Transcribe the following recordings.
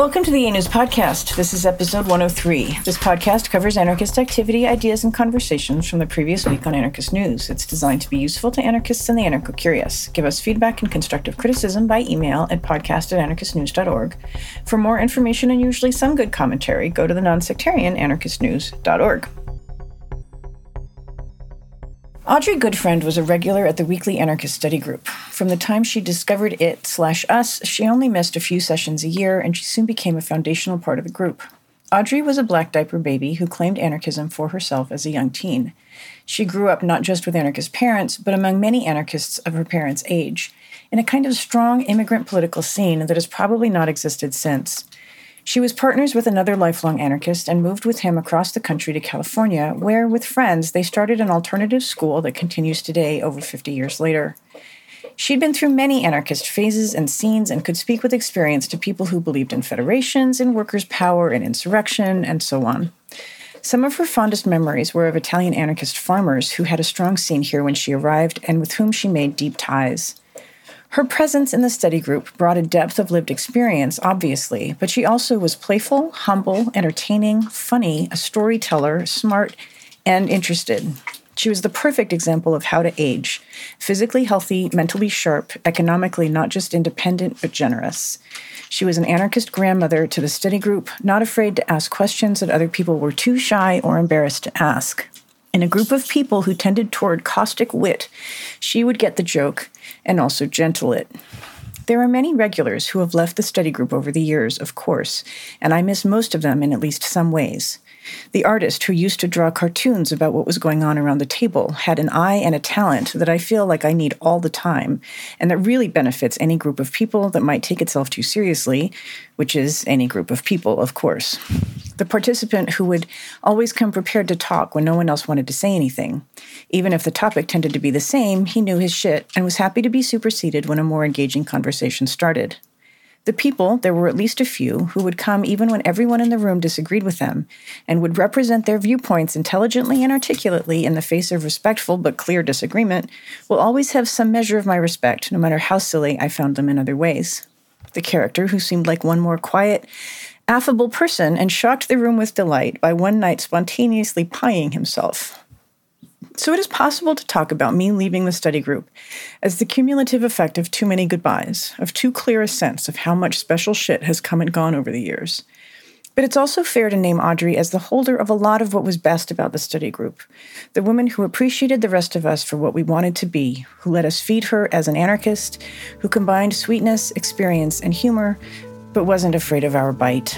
Welcome to the A-News Podcast. This is episode 103. This podcast covers anarchist activity, ideas, and conversations from the previous week on anarchist news. It's designed to be useful to anarchists and the anarcho-curious. Give us feedback and constructive criticism by email at podcast@anarchistnews.org. For more information and usually some good commentary, go to the non-sectarian anarchistnews.org. Audrey Goodfriend was a regular at the weekly anarchist study group. From the time she discovered it/us, she only missed a few sessions a year, and she soon became a foundational part of the group. Audrey was a black diaper baby who claimed anarchism for herself as a young teen. She grew up not just with anarchist parents, but among many anarchists of her parents' age, in a kind of strong immigrant political scene that has probably not existed since. She was partners with another lifelong anarchist and moved with him across the country to California, where, with friends, they started an alternative school that continues today over 50 years later. She'd been through many anarchist phases and scenes and could speak with experience to people who believed in federations, in workers' power, in insurrection, and so on. Some of her fondest memories were of Italian anarchist farmers who had a strong scene here when she arrived and with whom she made deep ties. Her presence in the study group brought a depth of lived experience, obviously, but she also was playful, humble, entertaining, funny, a storyteller, smart, and interested. She was the perfect example of how to age. Physically healthy, mentally sharp, economically not just independent, but generous. She was an anarchist grandmother to the study group, not afraid to ask questions that other people were too shy or embarrassed to ask. In a group of people who tended toward caustic wit, she would get the joke and also gentle it. There are many regulars who have left the study group over the years, of course, and I miss most of them in at least some ways. The artist who used to draw cartoons about what was going on around the table had an eye and a talent that I feel like I need all the time, and that really benefits any group of people that might take itself too seriously, which is any group of people, of course. The participant who would always come prepared to talk when no one else wanted to say anything. Even if the topic tended to be the same, he knew his shit and was happy to be superseded when a more engaging conversation started. The people, there were at least a few, who would come even when everyone in the room disagreed with them, and would represent their viewpoints intelligently and articulately in the face of respectful but clear disagreement, will always have some measure of my respect, no matter how silly I found them in other ways. The character, who seemed like one more quiet, affable person and shocked the room with delight by one night spontaneously pieing himself. So it is possible to talk about me leaving the study group as the cumulative effect of too many goodbyes, of too clear a sense of how much special shit has come and gone over the years. But it's also fair to name Audrey as the holder of a lot of what was best about the study group, the woman who appreciated the rest of us for what we wanted to be, who let us feed her as an anarchist, who combined sweetness, experience, and humor, but wasn't afraid of our bite.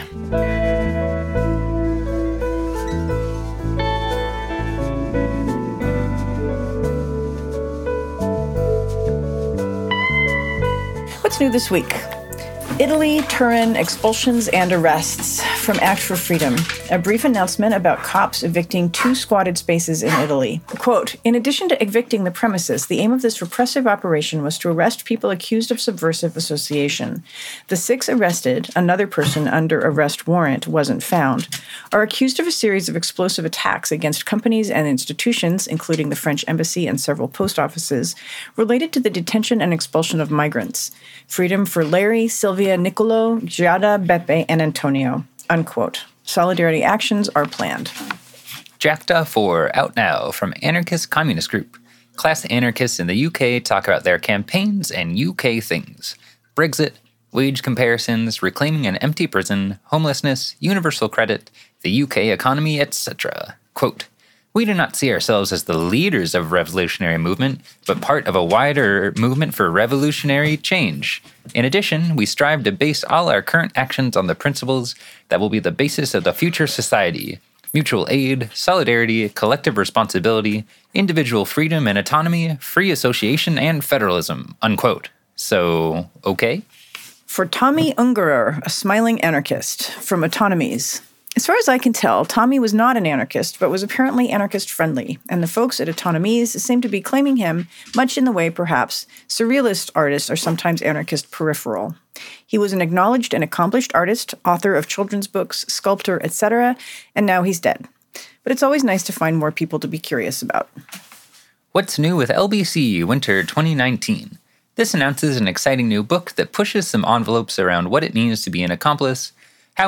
What's new this week? Italy, Turin, expulsions and arrests from Act for Freedom. A brief announcement about cops evicting 2 squatted spaces in Italy. Quote, in addition to evicting the premises, the aim of this repressive operation was to arrest people accused of subversive association. The 6 arrested, another person under arrest warrant wasn't found, are accused of a series of explosive attacks against companies and institutions, including the French embassy and several post offices, related to the detention and expulsion of migrants. Freedom for Larry, Sylvia, Niccolo, Giada, Beppe, and Antonio. Unquote. Solidarity actions are planned. JACTA 4 out now from Anarchist Communist Group. Class anarchists in the UK talk about their campaigns and UK things. Brexit, wage comparisons, reclaiming an empty prison, homelessness, universal credit, the UK economy, etc. Quote, we do not see ourselves as the leaders of revolutionary movement, but part of a wider movement for revolutionary change. In addition, we strive to base all our current actions on the principles that will be the basis of the future society: mutual aid, solidarity, collective responsibility, individual freedom and autonomy, free association, and federalism. Unquote. So, okay? For Tommy Ungerer, a smiling anarchist from Autonomies. As far as I can tell, Tommy was not an anarchist, but was apparently anarchist-friendly, and the folks at Autonomies seem to be claiming him, much in the way, perhaps, surrealist artists are sometimes anarchist peripheral. He was an acknowledged and accomplished artist, author of children's books, sculptor, etc., and now he's dead. But it's always nice to find more people to be curious about. What's new with LBC Winter 2019? This announces an exciting new book that pushes some envelopes around what it means to be an accomplice, How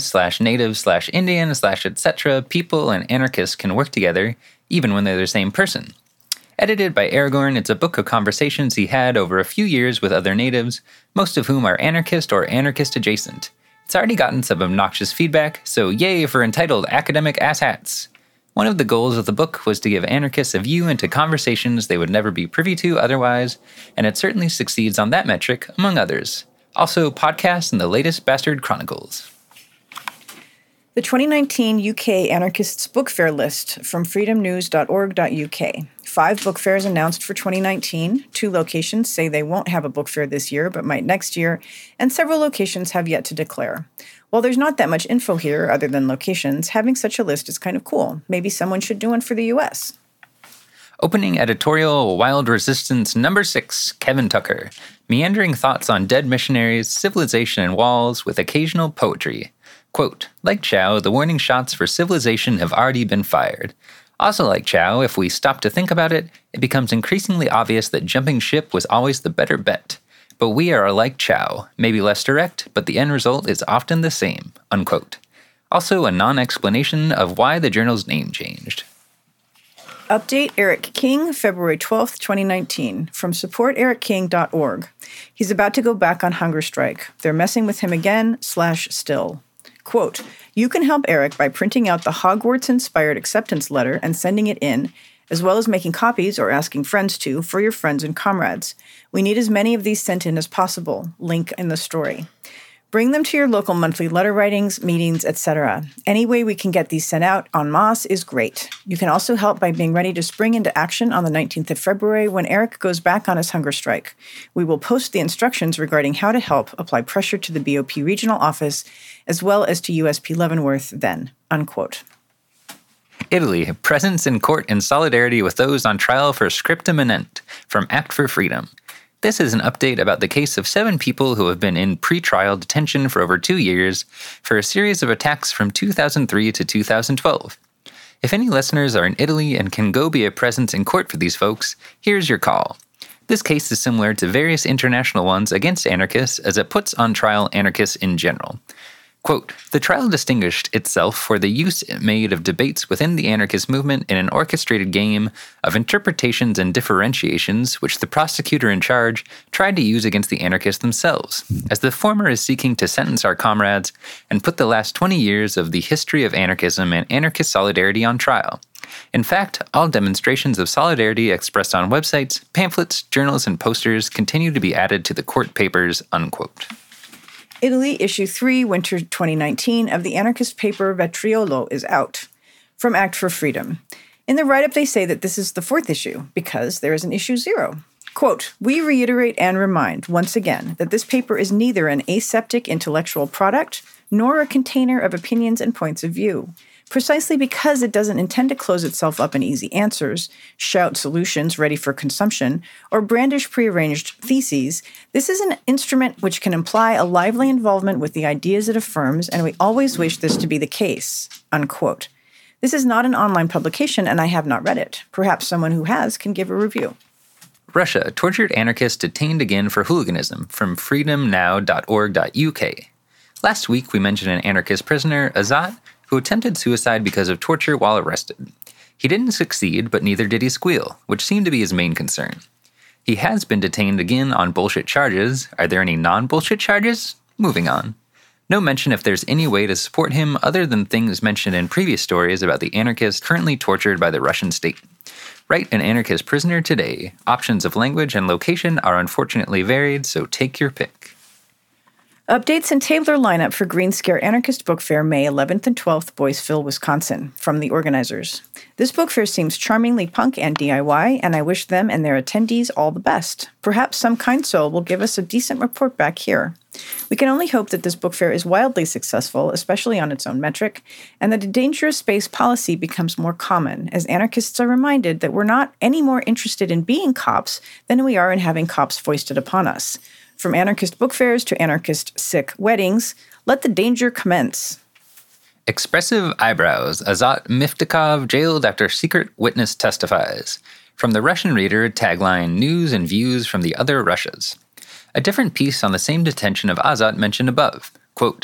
indigenous/native/Indian/etc. people and anarchists can work together, even when they're the same person. Edited by Aragorn, it's a book of conversations he had over a few years with other natives, most of whom are anarchist or anarchist adjacent. It's already gotten some obnoxious feedback, so yay for entitled academic asshats. One of the goals of the book was to give anarchists a view into conversations they would never be privy to otherwise, and it certainly succeeds on that metric, among others. Also, podcasts and the latest Bastard Chronicles. The 2019 UK Anarchists Book Fair list from freedomnews.org.uk. 5 book fairs announced for 2019. 2 locations say they won't have a book fair this year, but might next year, and several locations have yet to declare. While there's not that much info here other than locations, having such a list is kind of cool. Maybe someone should do one for the US. Opening editorial, Wild Resistance number 6, Kevin Tucker. Meandering thoughts on dead missionaries, civilization and walls, with occasional poetry. Quote, like Chow, the warning shots for civilization have already been fired. Also like Chow, if we stop to think about it, it becomes increasingly obvious that jumping ship was always the better bet. But we are like Chow, maybe less direct, but the end result is often the same, unquote. Also a non-explanation of why the journal's name changed. Update Eric King, February 12th, 2019, from supportericking.org. He's about to go back on hunger strike. They're messing with him again, /still. Quote, you can help Eric by printing out the Hogwarts-inspired acceptance letter and sending it in, as well as making copies or asking friends to for your friends and comrades. We need as many of these sent in as possible. Link in the story. Bring them to your local monthly letter writings, meetings, etc. Any way we can get these sent out en masse is great. You can also help by being ready to spring into action on the 19th of February when Eric goes back on his hunger strike. We will post the instructions regarding how to help apply pressure to the BOP regional office as well as to USP Leavenworth then, unquote. Italy, presence in court in solidarity with those on trial for scriptum inent, from Act for Freedom. This is an update about the case of 7 people who have been in pre-trial detention for over 2 years for a series of attacks from 2003 to 2012. If any listeners are in Italy and can go be a presence in court for these folks, here's your call. This case is similar to various international ones against anarchists as it puts on trial anarchists in general. Quote, the trial distinguished itself for the use it made of debates within the anarchist movement in an orchestrated game of interpretations and differentiations which the prosecutor in charge tried to use against the anarchists themselves, as the former is seeking to sentence our comrades and put the last 20 years of the history of anarchism and anarchist solidarity on trial. In fact, all demonstrations of solidarity expressed on websites, pamphlets, journals, and posters continue to be added to the court papers, unquote. Italy, Issue 3, Winter 2019 of the anarchist paper Vetriolo is out. From Act for Freedom. In the write-up, they say that this is the 4th issue, because there is an Issue 0. Quote, we reiterate and remind, once again, that this paper is neither an aseptic intellectual product, nor a container of opinions and points of view. Precisely because it doesn't intend to close itself up in easy answers, shout solutions ready for consumption, or brandish prearranged theses, this is an instrument which can imply a lively involvement with the ideas it affirms, and we always wish this to be the case, unquote. This is not an online publication, and I have not read it. Perhaps someone who has can give a review. Russia, tortured anarchist detained again for hooliganism, from freedomnow.org.uk. Last week, we mentioned an anarchist prisoner, Azat, who attempted suicide because of torture while arrested. He didn't succeed, but neither did he squeal, which seemed to be his main concern. He has been detained again on bullshit charges. Are there any non-bullshit charges? Moving on. No mention if there's any way to support him other than things mentioned in previous stories about the anarchist currently tortured by the Russian state. Write an anarchist prisoner today. Options of language and location are unfortunately varied, so take your pick. Updates and tabular lineup for Green Scare Anarchist Book Fair, May 11th and 12th, Boyceville, Wisconsin, from the organizers. This book fair seems charmingly punk and DIY, and I wish them and their attendees all the best. Perhaps some kind soul will give us a decent report back here. We can only hope that this book fair is wildly successful, especially on its own metric, and that a dangerous space policy becomes more common, as anarchists are reminded that we're not any more interested in being cops than we are in having cops foisted upon us. From anarchist book fairs to anarchist sick weddings, let the danger commence. Expressive eyebrows. Azat Miftakov jailed after secret witness testifies. From the Russian Reader, tagline, news and views from the other Russias. A different piece on the same detention of Azat mentioned above. Quote,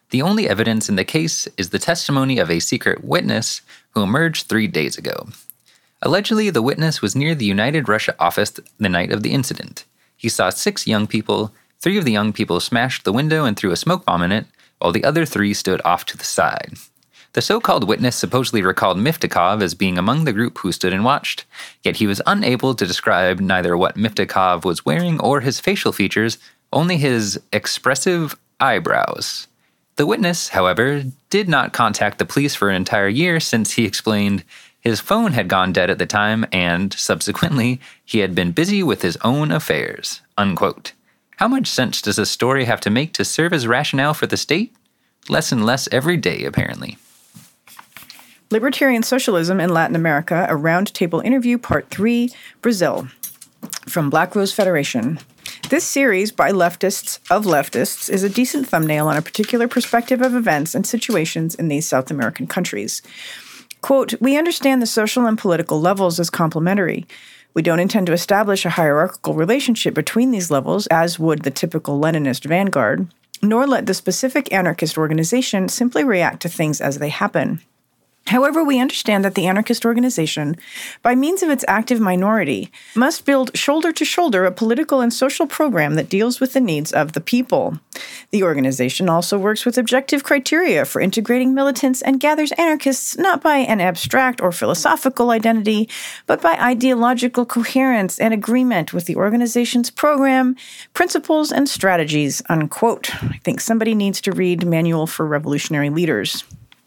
The only evidence in the case is the testimony of a secret witness who emerged 3 days ago. Allegedly, the witness was near the United Russia office the night of the incident. He saw 6 young people. 3 of the young people smashed the window and threw a smoke bomb in it, while the other 3 stood off to the side. The so-called witness supposedly recalled Miftakov as being among the group who stood and watched, yet he was unable to describe neither what Miftakov was wearing or his facial features, only his expressive eyebrows. The witness, however, did not contact the police for an entire year since he explained his phone had gone dead at the time and, subsequently, he had been busy with his own affairs, unquote. How much sense does a story have to make to serve as rationale for the state? Less and less every day, apparently. Libertarian Socialism in Latin America, a roundtable interview, Part 3, Brazil, from Black Rose Federation. This series by leftists of leftists is a decent thumbnail on a particular perspective of events and situations in these South American countries. Quote, "We understand the social and political levels as complementary. We don't intend to establish a hierarchical relationship between these levels, as would the typical Leninist vanguard, nor let the specific anarchist organization simply react to things as they happen. However, we understand that the anarchist organization, by means of its active minority, must build shoulder to shoulder a political and social program that deals with the needs of the people. The organization also works with objective criteria for integrating militants and gathers anarchists not by an abstract or philosophical identity, but by ideological coherence and agreement with the organization's program, principles, and strategies," unquote. I think somebody needs to read Manual for Revolutionary Leaders.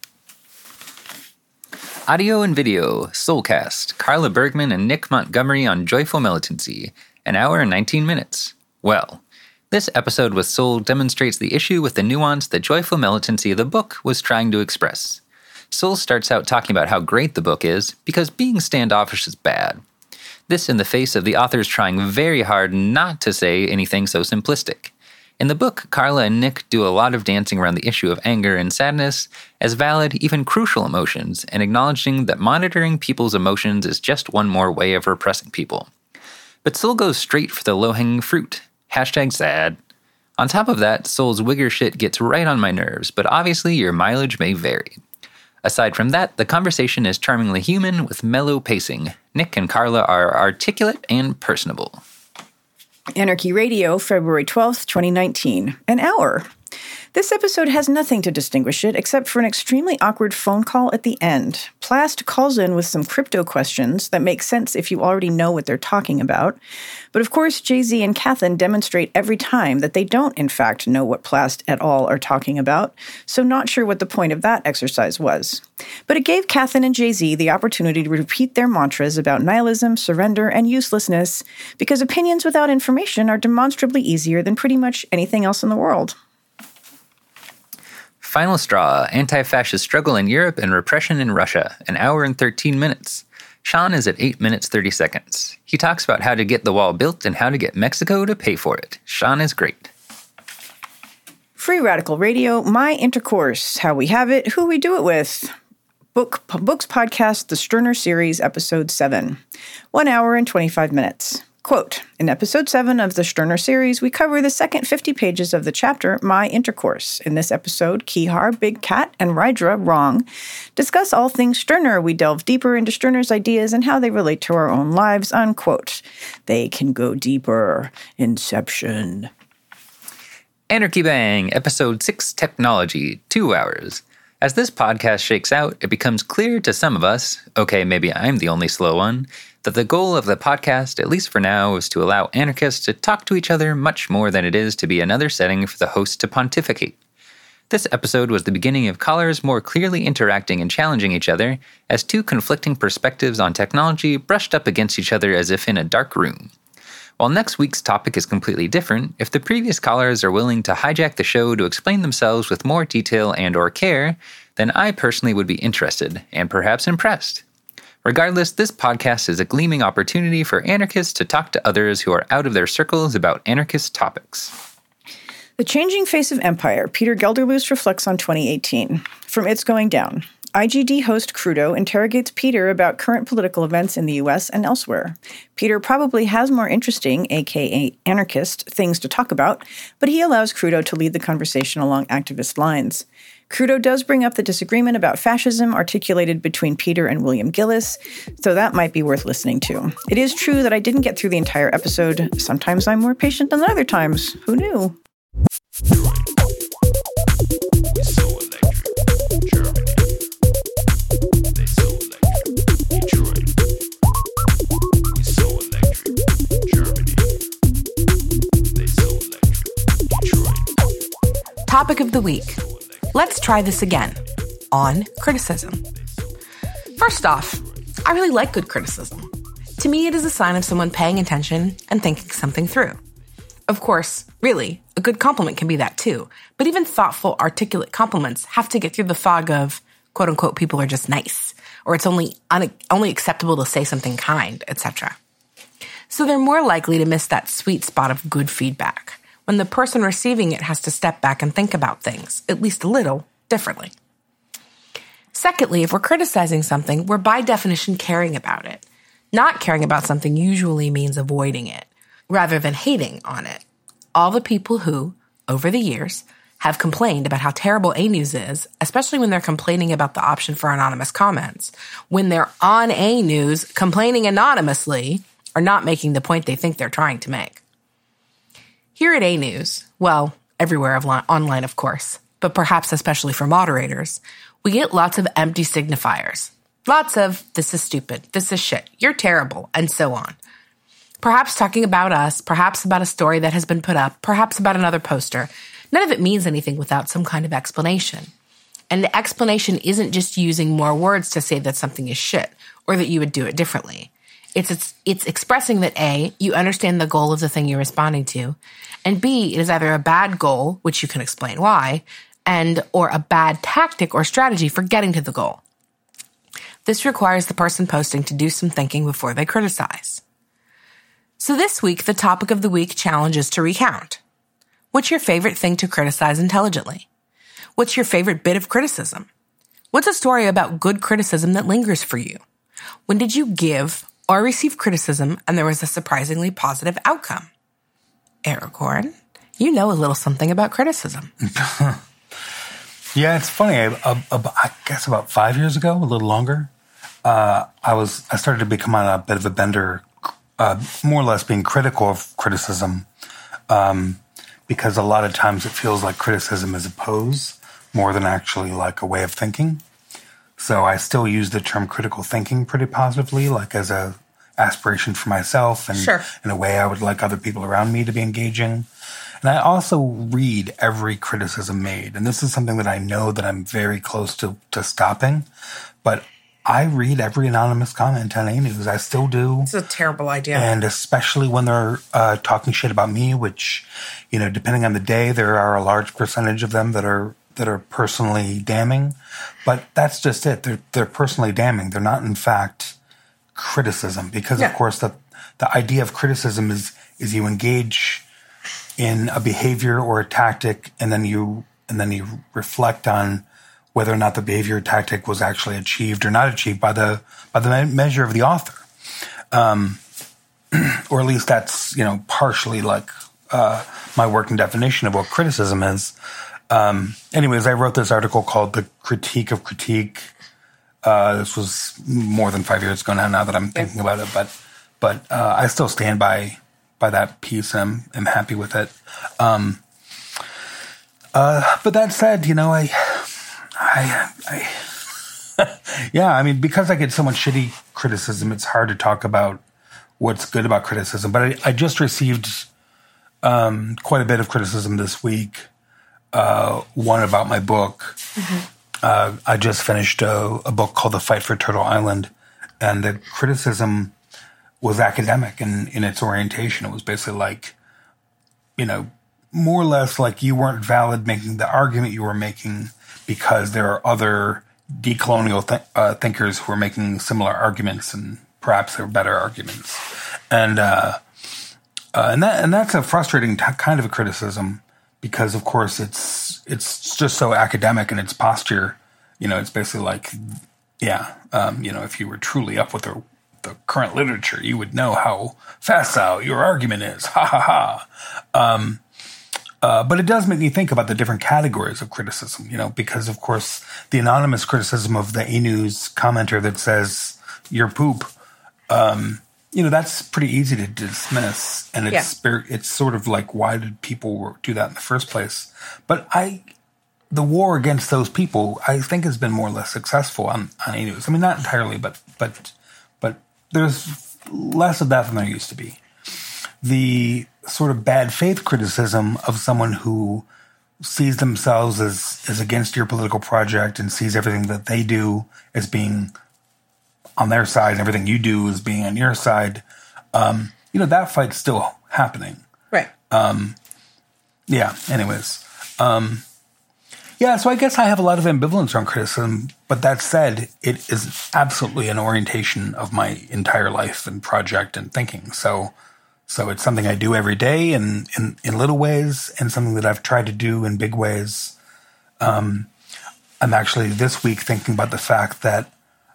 Audio and video, Soulcast, Carla Bergman and Nick Montgomery on Joyful Militancy, an hour and 19 minutes. Well, this episode with Soul demonstrates the issue with the nuance that Joyful Militancy, the book, was trying to express. Soul starts out talking about how great the book is, because being standoffish is bad. This in the face of the authors trying very hard not to say anything so simplistic. In the book, Carla and Nick do a lot of dancing around the issue of anger and sadness as valid, even crucial emotions, and acknowledging that monitoring people's emotions is just one more way of repressing people. But Soul goes straight for the low-hanging fruit. #sad. On top of that, Soul's wigger shit gets right on my nerves, but obviously your mileage may vary. Aside from that, the conversation is charmingly human with mellow pacing. Nick and Carla are articulate and personable. Anarchy Radio, February 12th, 2019. An hour. This episode has nothing to distinguish it except for an extremely awkward phone call at the end. Plast calls in with some crypto questions that make sense if you already know what they're talking about. But of course, Jay-Z and Cathan demonstrate every time that they don't, in fact, know what Plast at all are talking about, so not sure what the point of that exercise was. But it gave Cathan and Jay-Z the opportunity to repeat their mantras about nihilism, surrender, and uselessness, because opinions without information are demonstrably easier than pretty much anything else in the world. Final Straw, Anti-Fascist Struggle in Europe and Repression in Russia, an hour and 13 minutes. Sean is at 8 minutes 30 seconds. He talks about how to get the wall built and how to get Mexico to pay for it. Sean is great. Free Radical Radio, My Intercourse, How We Have It, Who We Do It With. Books Podcast, The Stirner Series, Episode 7. 1 hour and 25 minutes. Quote, in Episode 7 of the Stirner series, we cover the second 50 pages of the chapter, My Intercourse. In this episode, Kihar, Big Cat, and Rydra, Wrong, discuss all things Stirner. We delve deeper into Stirner's ideas and how they relate to our own lives, unquote. They can go deeper. Inception. Anarchy Bang, Episode 6, Technology, 2 hours. As this podcast shakes out, it becomes clear to some of us, okay, maybe I'm the only slow one, that the goal of the podcast, at least for now, is to allow anarchists to talk to each other much more than it is to be another setting for the host to pontificate. This episode was the beginning of callers more clearly interacting and challenging each other as two conflicting perspectives on technology brushed up against each other as if in a dark room. While next week's topic is completely different, if the previous callers are willing to hijack the show to explain themselves with more detail and/or care, then I personally would be interested and perhaps impressed. Regardless, this podcast is a gleaming opportunity for anarchists to talk to others who are out of their circles about anarchist topics. The Changing Face of Empire, Peter Gelderloos reflects on 2018. From It's Going Down. IGD host Crudo interrogates Peter about current political events in the US and elsewhere. Peter probably has more interesting, aka anarchist, things to talk about, but he allows Crudo to lead the conversation along activist lines. Crudo does bring up the disagreement about fascism articulated between Peter and William Gillis, so that might be worth listening to. It is true that I didn't get through the entire episode. Sometimes I'm more patient than other times. Who knew? Topic of the week. Let's try this again. On criticism. First off, I really like good criticism. To me, it is a sign of someone paying attention and thinking something through. Of course, really, a good compliment can be that too. But even thoughtful, articulate compliments have to get through the fog of, quote unquote, people are just nice, or it's only acceptable to say something kind, etc. So they're more likely to miss that sweet spot of good feedback, when the person receiving it has to step back and think about things, at least a little, differently. Secondly, if we're criticizing something, we're by definition caring about it. Not caring about something usually means avoiding it, rather than hating on it. All the people who, over the years, have complained about how terrible A News is, especially when they're complaining about the option for anonymous comments, when they're on A News complaining anonymously, are not making the point they think they're trying to make. Here at A News, well, everywhere online, of course, but perhaps especially for moderators, we get lots of empty signifiers. Lots of, this is stupid, this is shit, you're terrible, and so on. Perhaps talking about us, perhaps about a story that has been put up, perhaps about another poster. None of it means anything without some kind of explanation. And the explanation isn't just using more words to say that something is shit, or that you would do it differently. It's expressing that A, you understand the goal of the thing you're responding to, and B, it is either a bad goal, which you can explain why, or a bad tactic or strategy for getting to the goal. This requires the person posting to do some thinking before they criticize. So this week, the topic of the week challenge is to recount. What's your favorite thing to criticize intelligently? What's your favorite bit of criticism? What's a story about good criticism that lingers for you? When did you give or receive criticism and there was a surprisingly positive outcome? Aragorn, you know a little something about criticism. Yeah, it's funny. I guess about 5 years ago, a little longer, I started to become on a bit of a bender, more or less being critical of criticism, because a lot of times it feels like criticism is a pose more than actually like a way of thinking. So I still use the term critical thinking pretty positively, like as a aspiration for myself and in a way I would like other people around me to be engaging. And I also read every criticism made. And this is something that I know that I'm very close to stopping. But I read every anonymous comment on A News. I still do. It's a terrible idea. And especially when they're talking shit about me, which, you know, depending on the day, there are a large percentage of them that are personally damning. But that's just it. They're personally damning. They're not, in fact, criticism. Because, of course, the idea of criticism is you engage in a behavior or a tactic, and then you reflect on whether or not the behavior or tactic was actually achieved or not achieved by the measure of the author, or at least that's partially like my working definition of what criticism is. Anyways, I wrote this article called "The Critique of Critique." This was more than 5 years ago now that I'm thinking about it, but I still stand by that piece, and I'm happy with it. But that said, I mean, because I get so much shitty criticism, it's hard to talk about what's good about criticism. But I just received quite a bit of criticism this week. One about my book. Mm-hmm. I just finished a book called The Fight for Turtle Island, and the criticism was academic in its orientation. It was basically like, more or less like you weren't valid making the argument you were making because there are other decolonial thinkers who are making similar arguments, and perhaps they're better arguments. And that's a frustrating kind of a criticism because, of course, it's just so academic in its posture It's basically like, if you were truly up with the current literature, you would know how facile your argument is. Ha ha ha. But it does make me think about the different categories of criticism, because, of course, the anonymous criticism of the E-News commenter that says, you're poop, that's pretty easy to dismiss. And it's sort of like, why did people do that in the first place? But the war against those people, I think, has been more or less successful on E-News. I mean, not entirely, but there's less of that than there used to be. The sort of bad faith criticism of someone who sees themselves as against your political project and sees everything that they do as being on their side and everything you do as being on your side, that fight's still happening. Right. Anyways. So I guess I have a lot of ambivalence around criticism, but that said, it is absolutely an orientation of my entire life and project and thinking. So it's something I do every day in little ways, and something that I've tried to do in big ways. I'm actually this week thinking about the fact that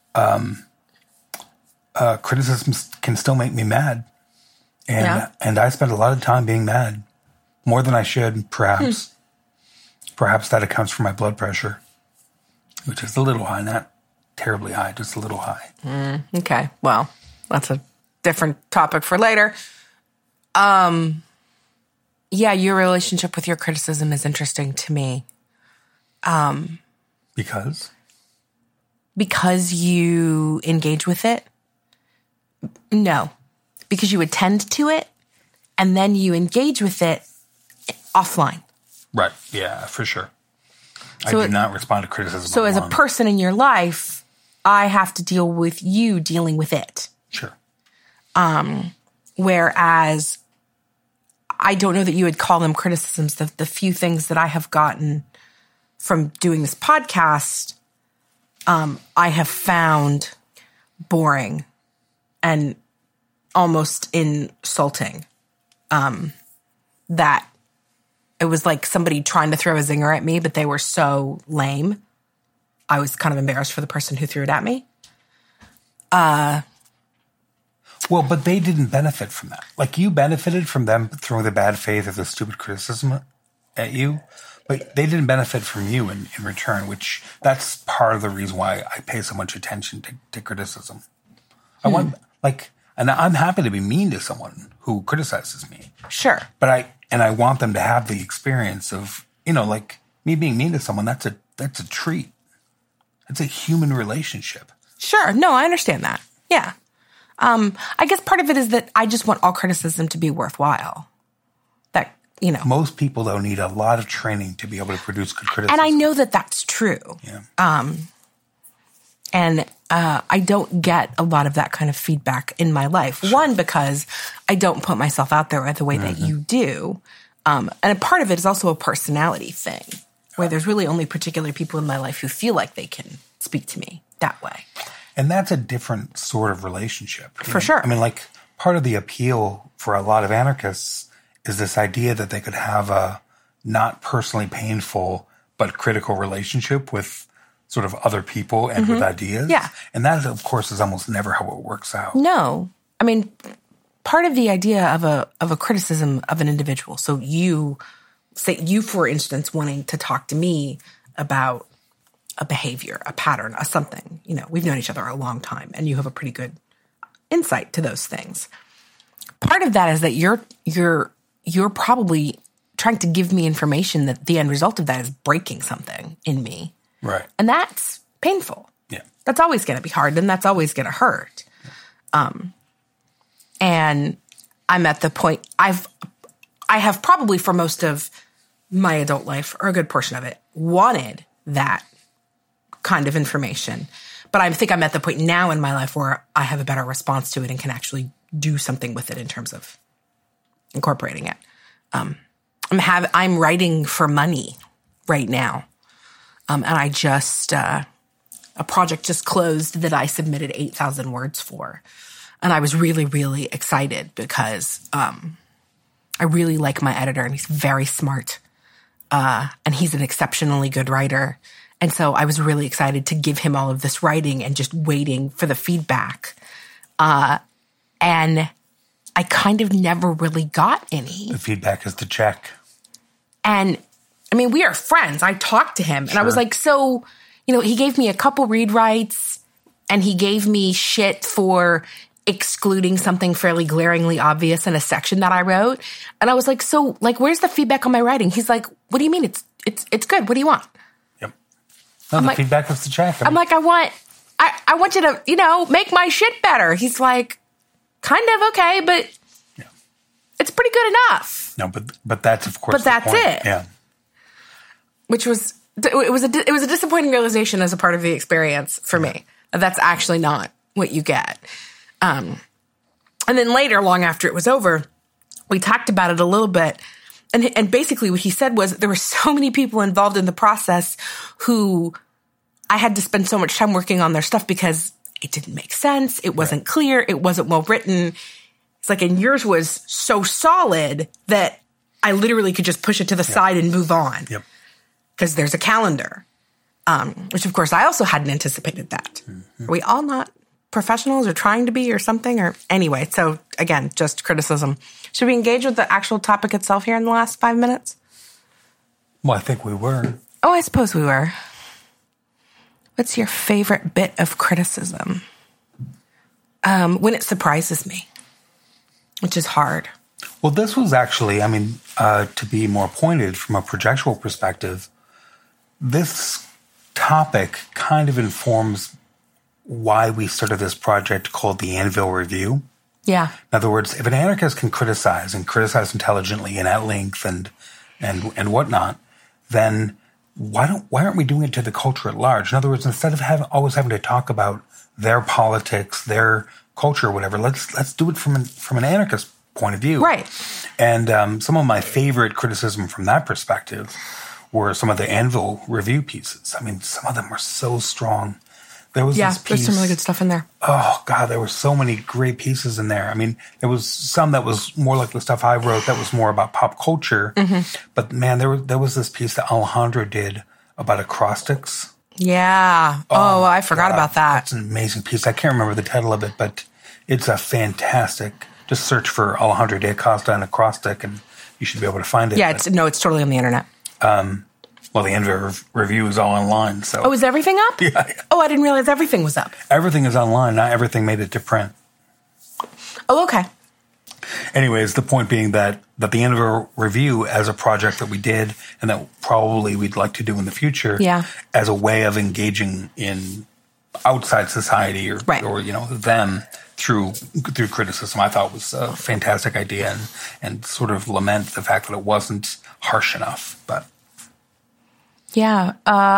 criticism can still make me mad. And I spend a lot of time being mad, more than I should, perhaps. Perhaps that accounts for my blood pressure, which is a little high, not terribly high, just a little high. Okay. Well, that's a different topic for later. Your relationship with your criticism is interesting to me. Because? Because you engage with it? No. Because you attend to it, and then you engage with it offline. Right. Yeah, for sure. So I do not respond to criticism. So as a person in your life, I have to deal with you dealing with it. Sure. Whereas I don't know that you would call them criticisms. The few things that I have gotten from doing this podcast, I have found boring and almost insulting. That it was like somebody trying to throw a zinger at me, but they were so lame. I was kind of embarrassed for the person who threw it at me. Well, but they didn't benefit from that. Like, you benefited from them throwing the bad faith or the stupid criticism at you, but they didn't benefit from you in return, which that's part of the reason why I pay so much attention to criticism. I want, and I'm happy to be mean to someone who criticizes me. Sure. But I want them to have the experience of, me being mean to someone, that's a treat. It's a human relationship. Sure. No, I understand that. Yeah. I guess part of it is that I just want all criticism to be worthwhile. That, Most people, though, need a lot of training to be able to produce good criticism. And I know that that's true. Yeah. I don't get a lot of that kind of feedback in my life. Sure. One, because I don't put myself out there the way that you do. And a part of it is also a personality thing, where there's really only particular people in my life who feel like they can speak to me that way. And that's a different sort of relationship. For sure. I mean, part of the appeal for a lot of anarchists is this idea that they could have a not personally painful but critical relationship with sort of other people and with ideas. Yeah. And that, of course, is almost never how it works out. No. I mean, part of the idea of a criticism of an individual, so you, for instance, wanting to talk to me about a behavior, a pattern, a something, we've known each other a long time and you have a pretty good insight to those things. Part of that is that you're probably trying to give me information that the end result of that is breaking something in me. Right. And that's painful. Yeah. That's always going to be hard and that's always going to hurt. And I'm at the point I have probably for most of my adult life, or a good portion of it, wanted that kind of information. But I think I'm at the point now in my life where I have a better response to it and can actually do something with it in terms of incorporating it. I'm writing for money right now. And I just, a project just closed that I submitted 8,000 words for. And I was really, really excited because I really like my editor and he's very smart. And he's an exceptionally good writer. And so I was really excited to give him all of this writing and just waiting for the feedback. And I kind of never really got any. The feedback is to check. And I mean, we are friends. I talked to him and I was like, so, he gave me a couple read writes and he gave me shit for excluding something fairly glaringly obvious in a section that I wrote. And I was like, so like, where's the feedback on my writing? He's like, what do you mean? It's good. What do you want? Yep. No, the feedback was to check. I'm like, I want you to, make my shit better. He's like, kind of okay, but it's pretty good enough. No, but that's of course. But that's point. it. Yeah. Which was it was a disappointing realization as a part of the experience for me. That's actually not what you get. And then later, long after it was over, we talked about it a little bit. And basically what he said was there were so many people involved in the process who I had to spend so much time working on their stuff because it didn't make sense. It wasn't clear. It wasn't well written. It's like, and yours was so solid that I literally could just push it to the side and move on. Yep. Because there's a calendar, which of course I also hadn't anticipated that. Mm-hmm. Are we all not professionals or trying to be or something? Or anyway, so again, just criticism. Should we engage with the actual topic itself here in the last 5 minutes? Well, I think we were. Oh, I suppose we were. What's your favorite bit of criticism? When it surprises me, which is hard. Well, this was actually, to be more pointed from a projectual perspective, this topic kind of informs why we started this project called the Anvil Review. Yeah. In other words, if an anarchist can criticize intelligently and at length and whatnot, then why aren't we doing it to the culture at large? In other words, instead of always having to talk about their politics, their culture, whatever, let's do it from an anarchist point of view. Right. And some of my favorite criticism from that perspective were some of the Anvil Review pieces. Some of them were so strong. There was this piece. There's some really good stuff in there. Oh, God, there were so many great pieces in there. There was some that was more like the stuff I wrote that was more about pop culture. Mm-hmm. But, man, there was this piece that Alejandro did about acrostics. Yeah. Oh, I forgot about that. It's an amazing piece. I can't remember the title of it, but it's a fantastic. Just search for Alejandro de Acosta and acrostic, and you should be able to find it. Yeah, it's totally on the internet. Well, the Anvil Review is all online. So. Oh, is everything up? Yeah. Oh, I didn't realize everything was up. Everything is online. Not everything made it to print. Oh, okay. Anyways, the point being that the Anvil Review as a project that we did and that probably we'd like to do in the future as a way of engaging in outside society or them through criticism, I thought was a fantastic idea and sort of lament the fact that it wasn't harsh enough. But yeah,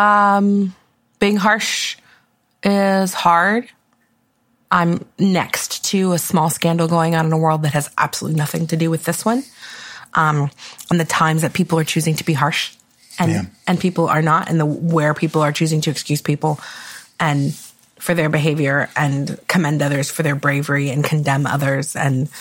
being harsh is hard. I'm next to a small scandal going on in a world that has absolutely nothing to do with this one. And the times that people are choosing to be harsh and people are not, and where people are choosing to excuse people and for their behavior and commend others for their bravery and condemn others. And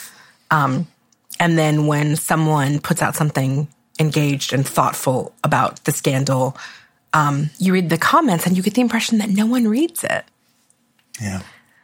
then when someone puts out something engaged and thoughtful about the scandal, you read the comments and you get the impression that no one reads it. Yeah.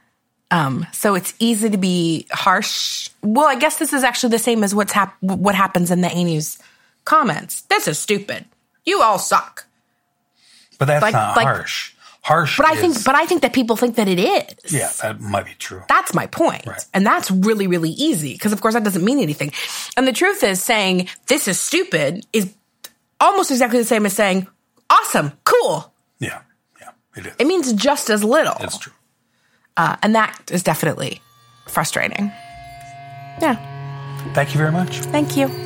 So it's easy to be harsh. Well, I guess this is actually the same as what happens in the A-News comments. This is stupid. You all suck. But that's not harsh. Harsh, but I think that people think that it is. Yeah, that might be true. That's my point, right. And that's really, really easy because, of course, that doesn't mean anything. And the truth is, saying this is stupid is almost exactly the same as saying awesome, cool. Yeah, it is. It means just as little. It's true, and that is definitely frustrating. Yeah. Thank you very much. Thank you.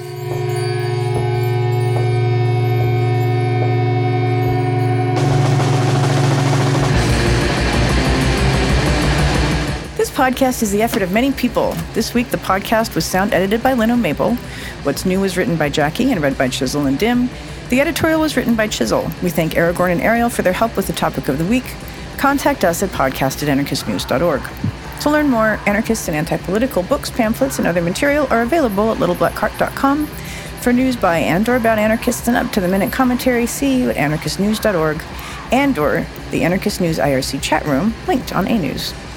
This podcast is the effort of many people. This week, the podcast was sound edited by Leno Mabel. What's New was written by Jackie and read by Chisel and Dim. The editorial was written by Chisel. We thank Aragorn and Ariel for their help with the topic of the week. Contact us at podcast@anarchistnews.org. To learn more, anarchist and anti-political books, pamphlets, and other material are available at littleblackcart.com. For news by and or about anarchists and up-to-the-minute commentary, see you at anarchistnews.org. and or the Anarchist News IRC chat room linked on A News.